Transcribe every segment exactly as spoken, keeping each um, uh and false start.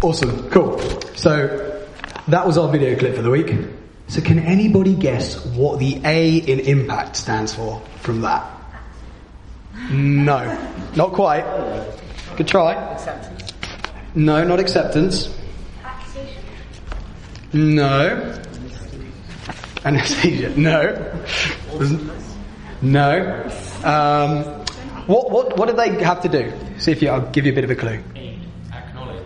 Awesome, cool. So that was our video clip for the week. So can anybody guess what the A in impact stands for from that? No, not quite. Good try. Acceptance. No, not acceptance. Accusation. No. Anesthesia. No. No. Um, what what what did they have to do? See if you. I'll give you a bit of a clue. Acknowledge.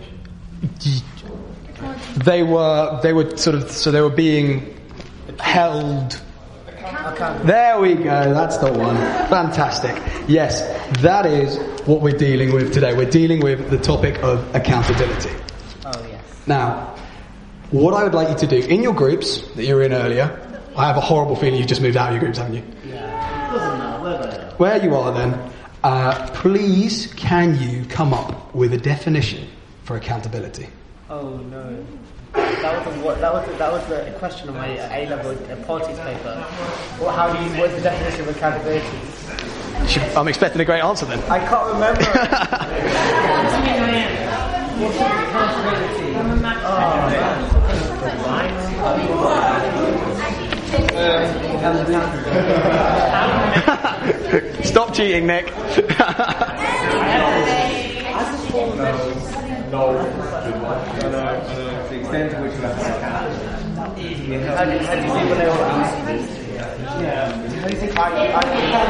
They were they were sort of so they were being held. There we go. That's the one. Fantastic. Yes, that is what we're dealing with today. We're dealing with the topic of accountability. Oh, yes. Now, what I would like you to do in your groups that you were in earlier. I have a horrible feeling you've just moved out of your groups, haven't you? Yeah. Doesn't matter where they are. Where you are then, uh, please can you come up with a definition for accountability? Oh no. That was a, what, that was a, that was a question on my A level uh, politics paper. Well, how do you what's the definition of accountability? I'm expecting a great answer then. I can't remember. What's accountability? Oh, stop cheating, Nick. No, no, no, the extent to which you have to account. How do you how do you think when they were yeah. How do you think I I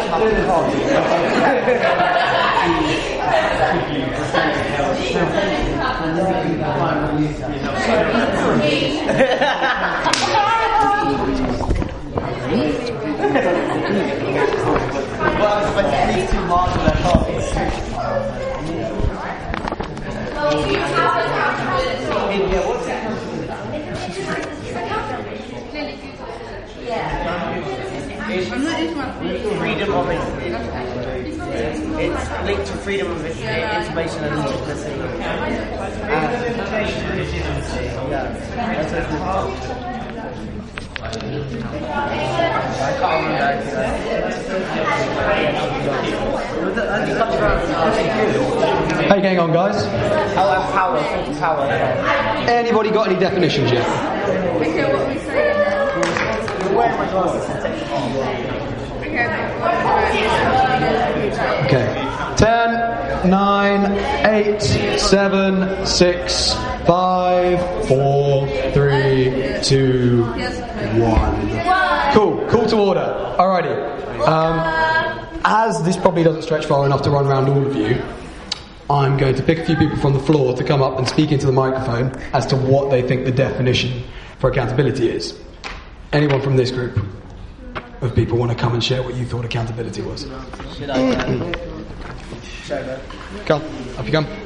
well, but these two marks of their copies. Freedom of it. It's linked to freedom of information and legitimacy. I can't remember. How you getting on, guys? Oh, and power, power. Anybody got any definitions yet? Okay, what we say? Where am I going? Okay. Ten, nine, eight, seven, six, five, four, three, two, one. Cool. Call to order. Alrighty. Um, as this probably doesn't stretch far enough to run around all of you, I'm going to pick a few people from the floor to come up and speak into the microphone as to what they think the definition for accountability is. Anyone from this group of people want to come and share what you thought accountability was? Should I go? Should I go? Come, up you come.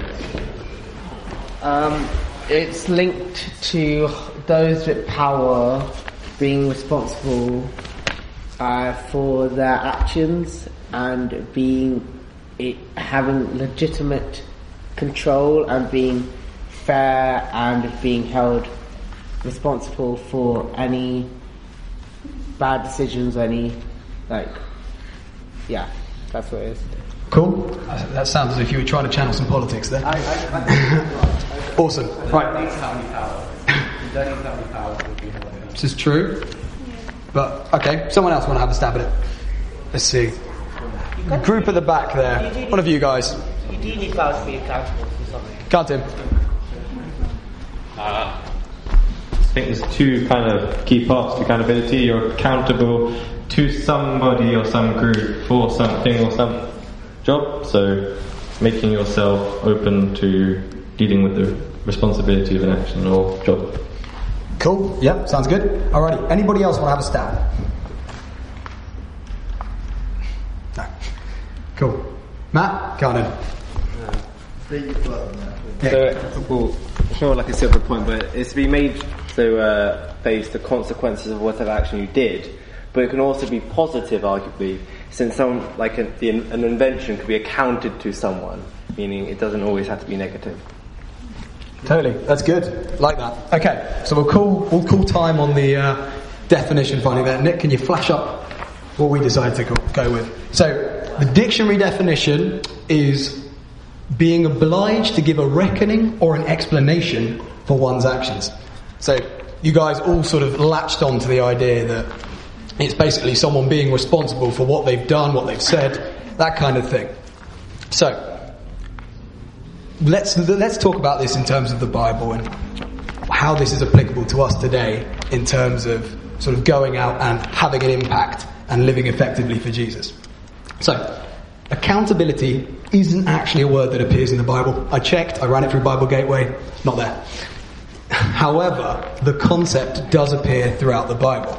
Um, it's linked to those with power being responsible uh, for their actions and being it, having legitimate control and being fair and being held responsible for any bad decisions, any like yeah, that's what it is. Cool. That sounds as if you were trying to channel some politics there. Awesome. Right. This is true. But okay, someone else want to have a stab at it? Let's see. Group at the back there. One of you guys. You do need powers to be accountable for something. Can't him. Uh, I think there's two kind of key parts to accountability. You're accountable to somebody or some group for something or some job. So making yourself open to dealing with the responsibility of an action or job. Cool. Yep, sounds good. Alrighty. Anybody else want to have a stab? No. Cool. Matt, go on in. So, well, it's not like a silver point, but it's to be made to uh, face the consequences of whatever action you did. But it can also be positive, arguably, since some like a, the, an invention could be accounted to someone, meaning it doesn't always have to be negative. Totally. That's good. Like that. Okay. So we'll call we'll call time on the uh, definition finding there. Nick, can you flash up what we decided to go, go with? So the dictionary definition is being obliged to give a reckoning or an explanation for one's actions. So you guys all sort of latched on to the idea that it's basically someone being responsible for what they've done, what they've said, that kind of thing. So let's let's talk about this in terms of the Bible and how this is applicable to us today in terms of sort of going out and having an impact and living effectively for Jesus. So, accountability isn't actually a word that appears in the Bible. I checked, I ran it through Bible Gateway, not there. However, the concept does appear throughout the Bible.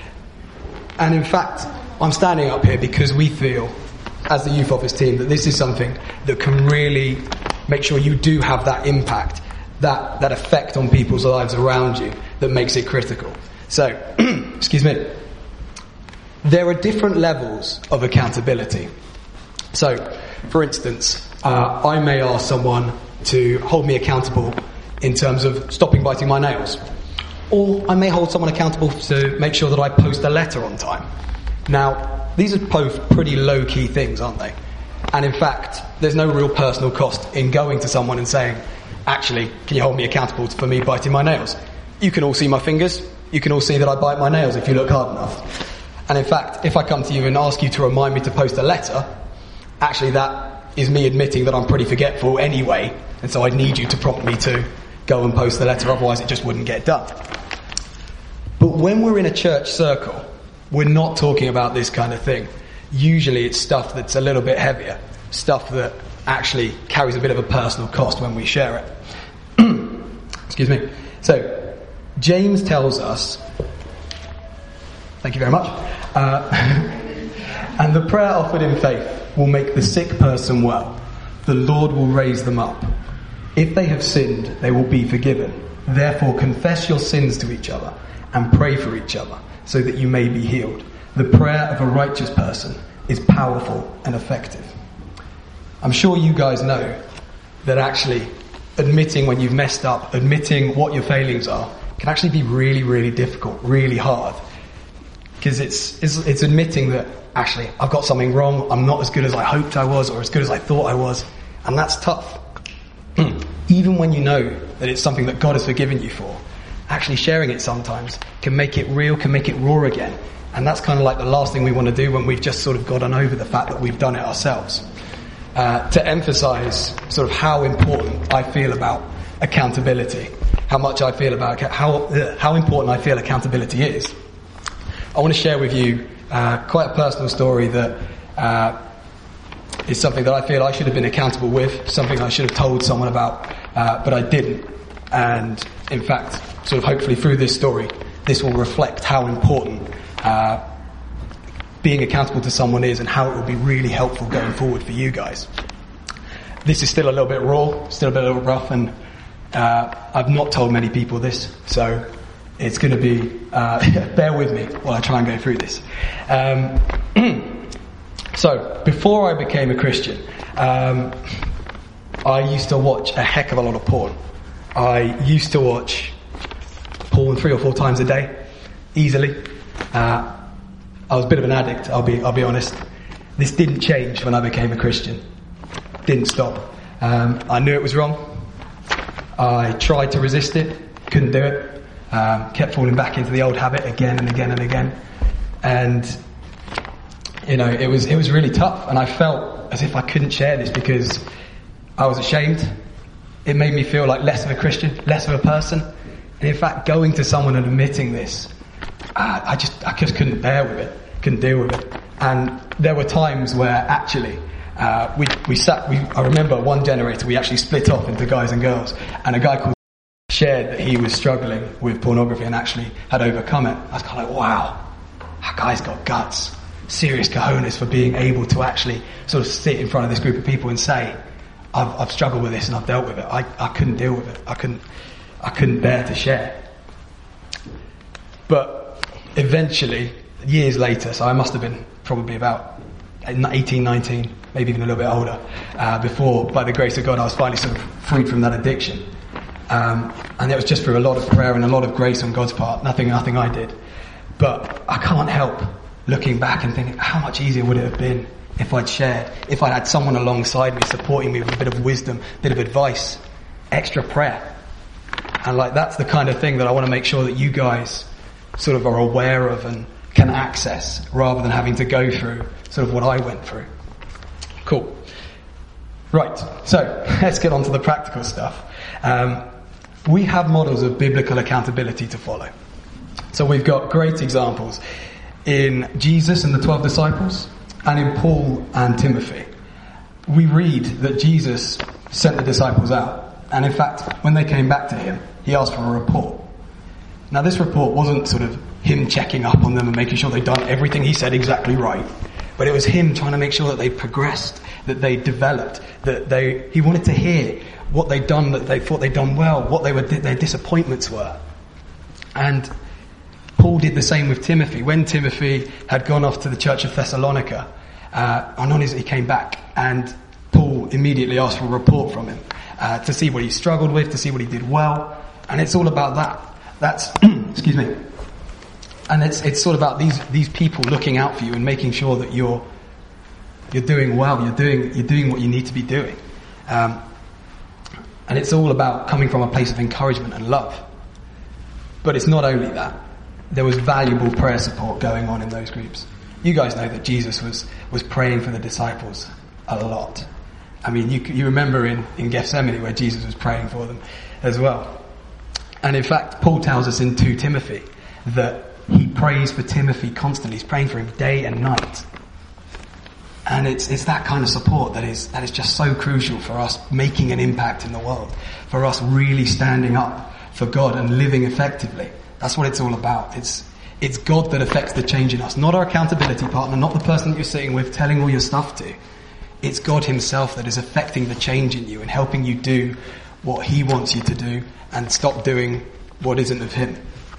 And in fact, I'm standing up here because we feel, as the youth office team, that this is something that can really make sure you do have that impact, that, that effect on people's lives around you that makes it critical. So, excuse me. There are different levels of accountability. So, for instance, uh, I may ask someone to hold me accountable in terms of stopping biting my nails. Or I may hold someone accountable to make sure that I post a letter on time. Now, these are both pretty low-key things, aren't they? And in fact, there's no real personal cost in going to someone and saying, actually, can you hold me accountable for me biting my nails? You can all see my fingers. You can all see that I bite my nails if you look hard enough. And in fact, if I come to you and ask you to remind me to post a letter, actually that is me admitting that I'm pretty forgetful anyway, and so I need you to prompt me to go and post the letter, otherwise it just wouldn't get done. But when we're in a church circle, we're not talking about this kind of thing. Usually it's stuff that's a little bit heavier, stuff that actually carries a bit of a personal cost when we share it. Excuse me. So, James tells us, thank you very much, uh, and the prayer offered in faith will make the sick person well. The Lord will raise them up. If they have sinned, they will be forgiven. Therefore confess your sins to each other and pray for each other so that you may be healed. The prayer of a righteous person is powerful and effective. I'm sure you guys know that actually admitting when you've messed up, admitting what your failings are, can actually be really, really difficult, really hard. Because it's, it's it's admitting that, actually, I've got something wrong, I'm not as good as I hoped I was, or as good as I thought I was, and that's tough. Even when you know that it's something that God has forgiven you for, actually sharing it sometimes can make it real, can make it raw again. And that's kind of like the last thing we want to do when we've just sort of gotten over the fact that we've done it ourselves. Uh, to emphasize sort of how important I feel about accountability, how much I feel about, how, uh, how important I feel accountability is, I want to share with you uh, quite a personal story that uh, is something that I feel I should have been accountable with, something I should have told someone about, uh, but I didn't. And in fact, sort of hopefully through this story, this will reflect how important uh, being accountable to someone is and how it will be really helpful going forward for you guys. This is still a little bit raw, still a bit a little rough, and uh, I've not told many people this, so it's going to be, uh, bear with me while I try and go through this. Um, so, before I became a Christian, um, I used to watch a heck of a lot of porn. I used to watch porn three or four times a day, easily. Uh, I was a bit of an addict, I'll be I'll be honest. This didn't change when I became a Christian. Didn't stop. Um, I knew it was wrong. I tried to resist it, couldn't do it. Um, kept falling back into the old habit again and again and again. And, you know, it was it was really tough. And I felt as if I couldn't share this because I was ashamed. It made me feel like less of a Christian, less of a person. And in fact, going to someone and admitting this, uh, I just I just couldn't bear with it, couldn't deal with it. And there were times where actually uh, we we sat. We, I remember one generator we actually split off into guys and girls, and a guy called shared that he was struggling with pornography and actually had overcome it. I was kind of like, wow, that guy's got guts, serious cojones for being able to actually sort of sit in front of this group of people and say, I've, I've struggled with this and I've dealt with it. I, I couldn't deal with it. I couldn't, I couldn't bear to share. But eventually, years later, so I must have been probably about eighteen, nineteen, maybe even a little bit older, uh, before, by the grace of God, I was finally sort of freed from that addiction. Um, and it was just through a lot of prayer and a lot of grace on God's part. Nothing, nothing I did. But I can't help looking back and thinking, how much easier would it have been if I'd shared, if I'd had someone alongside me supporting me with a bit of wisdom, a bit of advice, extra prayer. And like that's the kind of thing that I want to make sure that you guys sort of are aware of and can access rather than having to go through sort of what I went through. Cool. Right, so let's get on to the practical stuff. Um, we have models of biblical accountability to follow. So we've got great examples in Jesus and the twelve disciples and in Paul and Timothy. We read that Jesus sent the disciples out, and in fact, when they came back to him, he asked for a report. Now this report wasn't sort of him checking up on them and making sure they'd done everything he said exactly right, but it was him trying to make sure that they progressed, that they developed, that they, he wanted to hear what they'd done, that they thought they'd done well, what they were, their disappointments were. And Paul did the same with Timothy. When Timothy had gone off to the church of Thessalonica, uh, on his, he came back, and Paul immediately asked for a report from him uh, to see what he struggled with, to see what he did well, and it's all about that. That's excuse me, and it's it's sort of about these these people looking out for you and making sure that you're you're doing well, you're doing you're doing what you need to be doing, um, and it's all about coming from a place of encouragement and love. But it's not only that. There was valuable prayer support going on in those groups. You guys know that Jesus was, was praying for the disciples a lot. I mean, you, you remember in, in Gethsemane where Jesus was praying for them as well. And in fact, Paul tells us in Second Timothy that he prays for Timothy constantly. He's praying for him day and night. And it's, it's that kind of support that is, that is just so crucial for us making an impact in the world, for us really standing up for God and living effectively. That's what it's all about. It's it's God that affects the change in us, not our accountability partner, not the person that you're sitting with telling all your stuff to. It's God himself that is affecting the change in you and helping you do what he wants you to do and stop doing what isn't of him.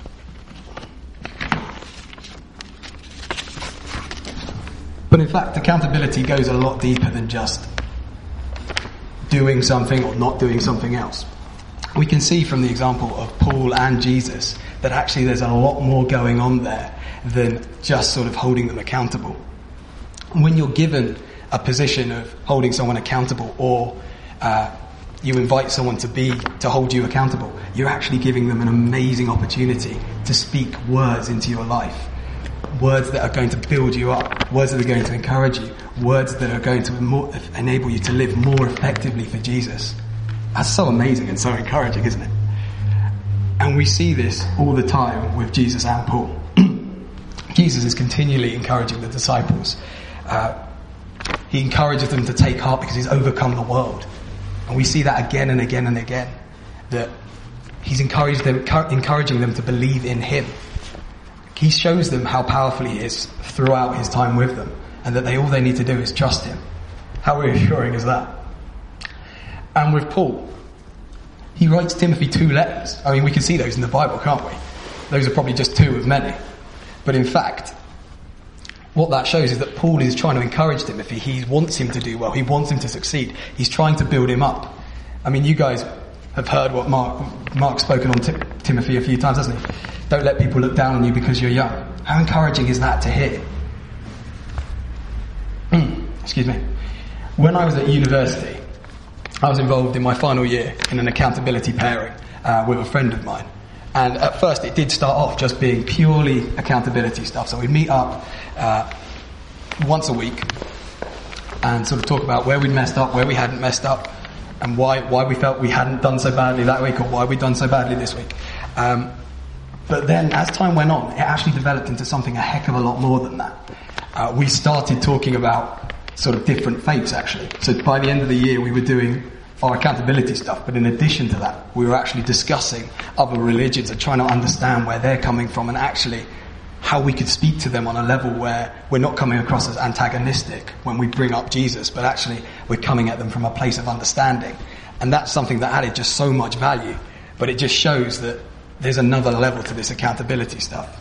But in fact, accountability goes a lot deeper than just doing something or not doing something else. We can see from the example of Paul and Jesus that actually there's a lot more going on there than just sort of holding them accountable. When you're given a position of holding someone accountable, or uh, you invite someone to be, to hold you accountable, you're actually giving them an amazing opportunity to speak words into your life. Words that are going to build you up, words that are going to encourage you, words that are going to more, enable you to live more effectively for Jesus. That's so amazing and so encouraging, isn't it? And we see this all the time with Jesus and Paul. Jesus is continually encouraging the disciples. Uh, he encourages them to take heart because he's overcome the world. And we see that again and again and again. That he's encouraged them, encouraging them to believe in him. He shows them how powerful he is throughout his time with them. And that they all they need to do is trust him. How reassuring is that? And with Paul, he writes Timothy two letters. I mean, we can see those in the Bible, can't we? Those are probably just two of many. But in fact, what that shows is that Paul is trying to encourage Timothy. He wants him to do well. He wants him to succeed. He's trying to build him up. I mean, you guys have heard what Mark, Mark's spoken on Tim- Timothy a few times, hasn't he? Don't let people look down on you because you're young. How encouraging is that to hear? Excuse me. When I was at university, I was involved in my final year in an accountability pairing uh, with a friend of mine. And at first it did start off just being purely accountability stuff. So we'd meet up uh, once a week and sort of talk about where we'd messed up, where we hadn't messed up, and why why we felt we hadn't done so badly that week or why we'd done so badly this week. Um, but then as time went on, it actually developed into something a heck of a lot more than that. Uh, we started talking about sort of different faiths actually. So by the end of the year we were doing our accountability stuff, but in addition to that we were actually discussing other religions and trying to understand where they're coming from and actually how we could speak to them on a level where we're not coming across as antagonistic when we bring up Jesus, but actually we're coming at them from a place of understanding. And that's something that added just so much value, but it just shows that there's another level to this accountability stuff.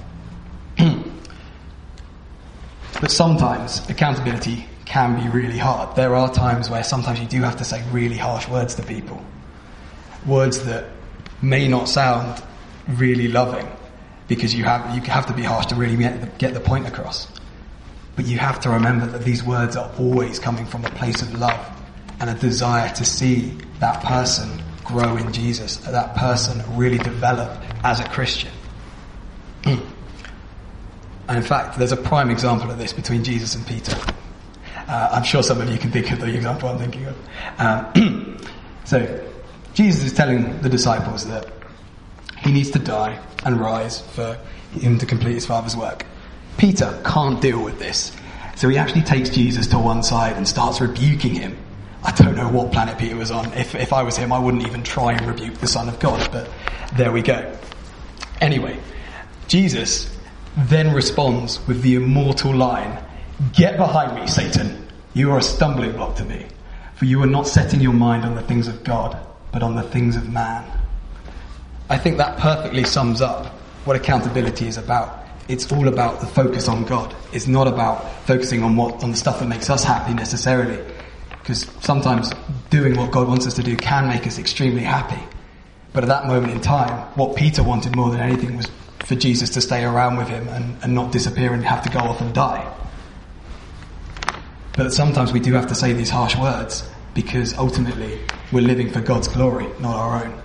But sometimes accountability can be really hard. There are times where sometimes you do have to say really harsh words to people. Words that may not sound really loving because you have you have to be harsh to really get the, get the point across. But you have to remember that these words are always coming from a place of love and a desire to see that person grow in Jesus, that person really develop as a Christian. And in fact, there's a prime example of this between Jesus and Peter. Uh, I'm sure some of you can think of the example I'm thinking of. Um, so, Jesus is telling the disciples that he needs to die and rise for him to complete his Father's work. Peter can't deal with this. So he actually takes Jesus to one side and starts rebuking him. I don't know what planet Peter was on. If, if I was him, I wouldn't even try and rebuke the Son of God, but there we go. Anyway, Jesus then responds with the immortal line, "Get behind me, Satan. You are a stumbling block to me, for you are not setting your mind on the things of God, but on the things of man." I think that perfectly sums up what accountability is about. It's all about the focus on God. It's not about focusing on what on the stuff that makes us happy necessarily, because sometimes doing what God wants us to do can make us extremely happy. But at that moment in time, what Peter wanted more than anything was for Jesus to stay around with him and, and not disappear and have to go off and die. But sometimes we do have to say these harsh words because ultimately we're living for God's glory, not our own.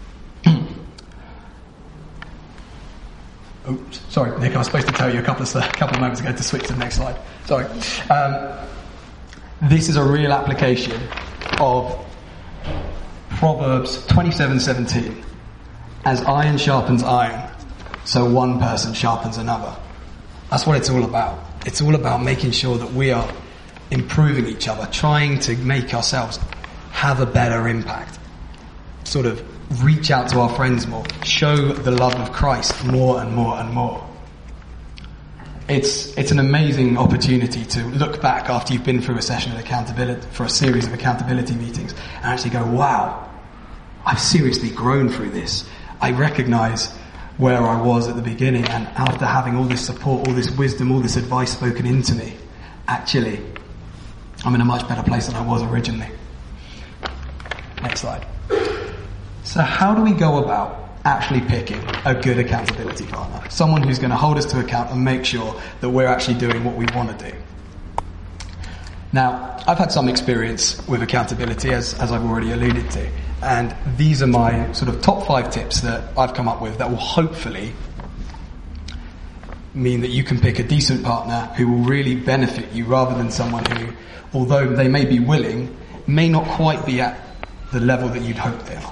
Oops, sorry, Nick, I was supposed to tell you a couple of, a couple of moments ago to switch to the next slide. Sorry. Um, this is a real application of Proverbs twenty-seven seventeen. As iron sharpens iron, so one person sharpens another. That's what it's all about. It's all about making sure that we are improving each other, trying to make ourselves have a better impact. Sort of reach out to our friends more, show the love of Christ more and more and more. It's it's an amazing opportunity to look back after you've been through a session of accountability, for a series of accountability meetings, and actually go, wow, I've seriously grown through this. I recognise where I was at the beginning, and after having all this support, all this wisdom, all this advice spoken into me, actually, I'm in a much better place than I was originally. Next slide. So how do we go about actually picking a good accountability partner? Someone who's going to hold us to account and make sure that we're actually doing what we want to do. Now, I've had some experience with accountability, as, as I've already alluded to. And these are my sort of top five tips that I've come up with that will hopefully mean that you can pick a decent partner who will really benefit you rather than someone who, although they may be willing, may not quite be at the level that you'd hope they are.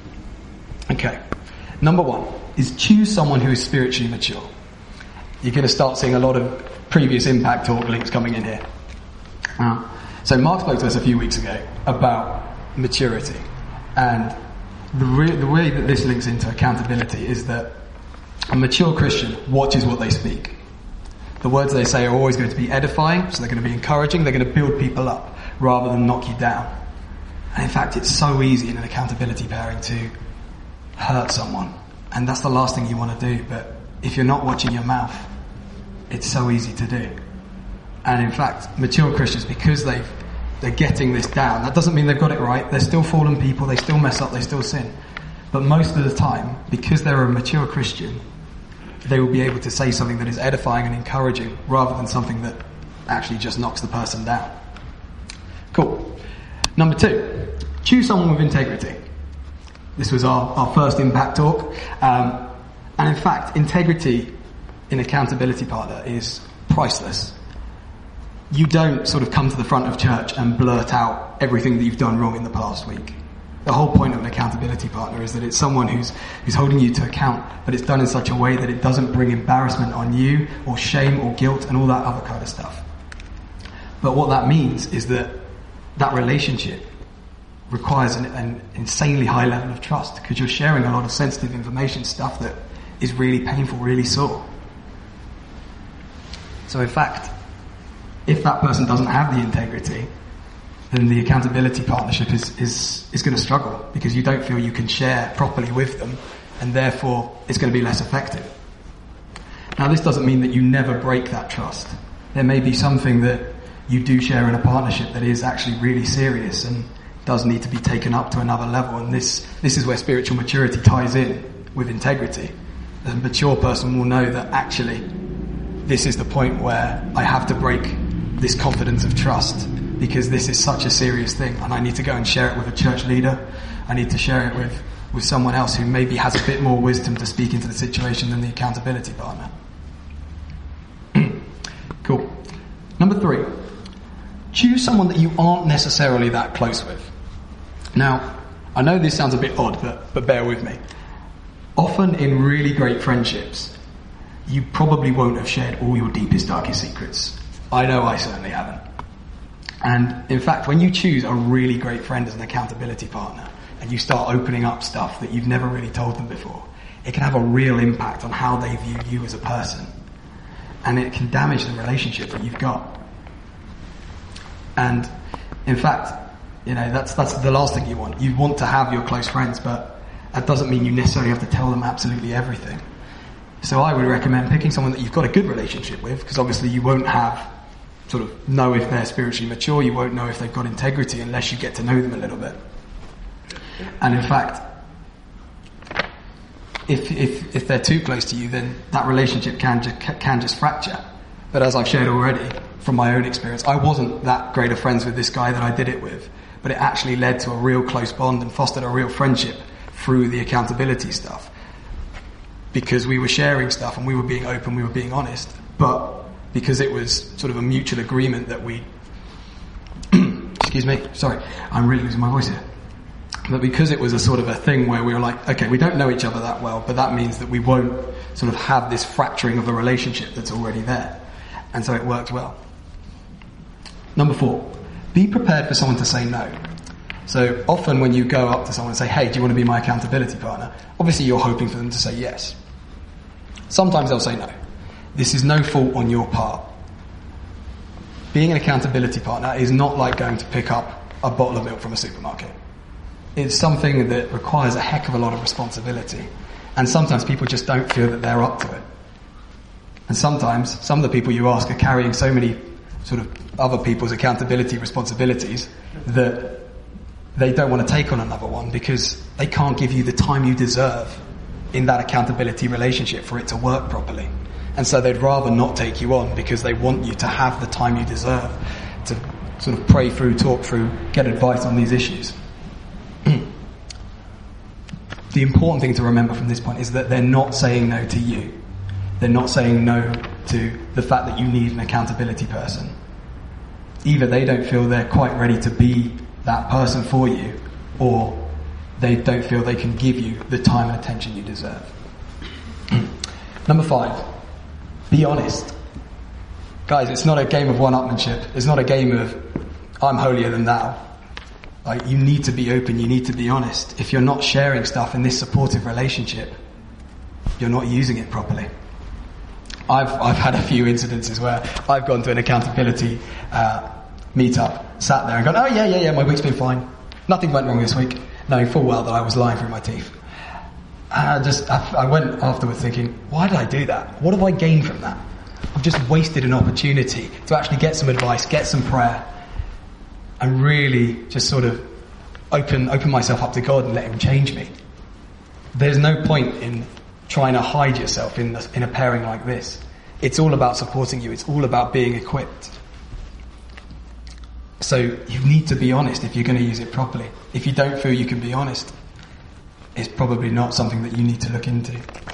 Okay. Number one is choose someone who is spiritually mature. You're going to start seeing a lot of previous Impact Talk links coming in here. Uh, so Mark spoke to us a few weeks ago about maturity. And the, re- the way that this links into accountability is that a mature Christian watches what they speak. The words they say are always going to be edifying, so they're going to be encouraging, they're going to build people up rather than knock you down. And in fact, it's so easy in an accountability pairing to hurt someone. And that's the last thing you want to do. But if you're not watching your mouth, it's so easy to do. And in fact, mature Christians, because they've they're getting this down, that doesn't mean they've got it right. They're still fallen people, they still mess up, they still sin. But most of the time, because they're a mature Christian, they will be able to say something that is edifying and encouraging rather than something that actually just knocks the person down. Cool. Number two, choose someone with integrity. This was our, our first Impact Talk. Um, and in fact, integrity in accountability partner is priceless. You don't sort of come to the front of church and blurt out everything that you've done wrong in the past week. The whole point of an accountability partner is that it's someone who's who's holding you to account, but it's done in such a way that it doesn't bring embarrassment on you, or shame, or guilt, and all that other kind of stuff. But what that means is that that relationship requires an, an insanely high level of trust, because you're sharing a lot of sensitive information, stuff that is really painful, really sore. So in fact, if that person doesn't have the integrity, then the accountability partnership is, is, is going to struggle, because you don't feel you can share properly with them, and therefore it's going to be less effective. Now, this doesn't mean that you never break that trust. There may be something that you do share in a partnership that is actually really serious and does need to be taken up to another level, and this, this is where spiritual maturity ties in with integrity. A mature person will know that actually this is the point where I have to break this confidence of trust, because this is such a serious thing, and I need to go and share it with a church leader. I need to share it with, with someone else who maybe has a bit more wisdom to speak into the situation than the accountability partner. Cool. Number three, choose someone that you aren't necessarily that close with. Now, I know this sounds a bit odd, but, but bear with me. Often in really great friendships, you probably won't have shared all your deepest, darkest secrets. I know I certainly haven't. And in fact, when you choose a really great friend as an accountability partner, and you start opening up stuff that you've never really told them before, it can have a real impact on how they view you as a person. And it can damage the relationship that you've got. And in fact, you know, that's that's the last thing you want. You want to have your close friends, but that doesn't mean you necessarily have to tell them absolutely everything. So I would recommend picking someone that you've got a good relationship with, because obviously you won't have sort of know if they're spiritually mature, you won't know if they've got integrity unless you get to know them a little bit. And in fact, if if if they're too close to you, then that relationship can just can just fracture. But as I've shared already from my own experience, I wasn't that great of friends with this guy that I did it with, but it actually led to a real close bond and fostered a real friendship through the accountability stuff, because we were sharing stuff and we were being open, we were being honest, but because it was sort of a mutual agreement that we excuse me, sorry, I'm really losing my voice here. But because it was a sort of a thing where we were like, okay, we don't know each other that well, but that means that we won't sort of have this fracturing of a relationship that's already there. And so it worked well. Number four, be prepared for someone to say no. So often when you go up to someone and say, hey, do you want to be my accountability partner? Obviously you're hoping for them to say yes. Sometimes they'll say no. This is no fault on your part. Being an accountability partner is not like going to pick up a bottle of milk from a supermarket. It's something that requires a heck of a lot of responsibility. And sometimes people just don't feel that they're up to it. And sometimes some of the people you ask are carrying so many sort of other people's accountability responsibilities that they don't want to take on another one because they can't give you the time you deserve in that accountability relationship for it to work properly. And so they'd rather not take you on because they want you to have the time you deserve to sort of pray through, talk through, get advice on these issues. The important thing to remember from this point is that they're not saying no to you. They're not saying no to the fact that you need an accountability person. Either they don't feel they're quite ready to be that person for you, or they don't feel they can give you the time and attention you deserve. Number five, be honest. Guys, it's not a game of one-upmanship. It's not a game of I'm holier than thou. Like, you need to be open, you need to be honest. If you're not sharing stuff in this supportive relationship, you're not using it properly. I've I've had a few incidences where I've gone to an accountability uh, meetup, sat there and gone, oh yeah, yeah, yeah, my week's been fine. Nothing went wrong this week, knowing full well that I was lying through my teeth. And I just, I, I went afterwards thinking, why did I do that? What have I gained from that? I've just wasted an opportunity to actually get some advice, get some prayer, and really just sort of open open myself up to God and let Him change me. There's no point in trying to hide yourself in the, in a pairing like this. It's all about supporting you. It's all about being equipped. So you need to be honest if you're going to use it properly. If you don't feel you can be honest, it's probably not something that you need to look into.